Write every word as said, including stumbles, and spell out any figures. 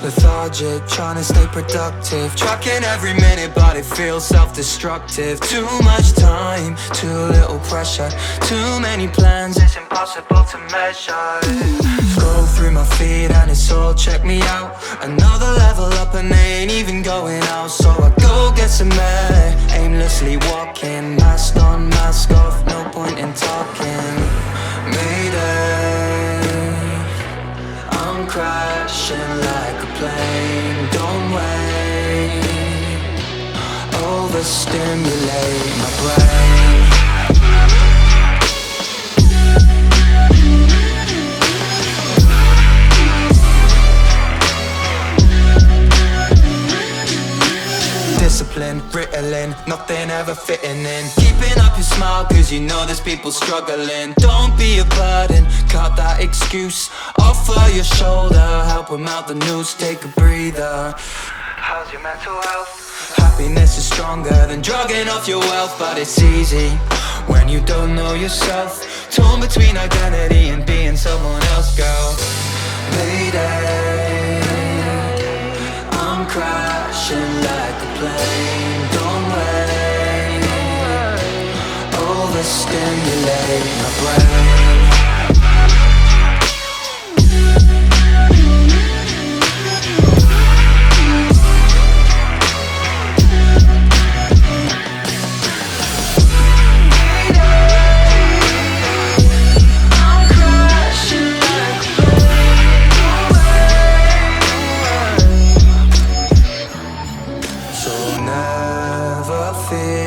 lethargic, trying to stay productive, tracking every minute but it feels self-destructive. Too much time, too little pressure, too many plans, it's impossible to measure. Scroll through my feed and it's all check me out. Another level up and they ain't even going out. So I go get some air, aimlessly walking, mask on, mask off, no point in talking. Mayday, I'm crashing like a plane. Don't wait, overstimulate my brain. Discipline, Ritalin, nothing ever fitting in. Keeping up your smile cause you know there's people struggling. Don't be a burden, cut that excuse. Offer your shoulder, help them out the news, take a breather. How's your mental health? Happiness is stronger than drugging off your wealth. But it's easy when you don't know yourself, torn between identity and being someone else, girl. Mayday, I'm crashing like a plane. Don't wait, overstimulate my brain. Never fear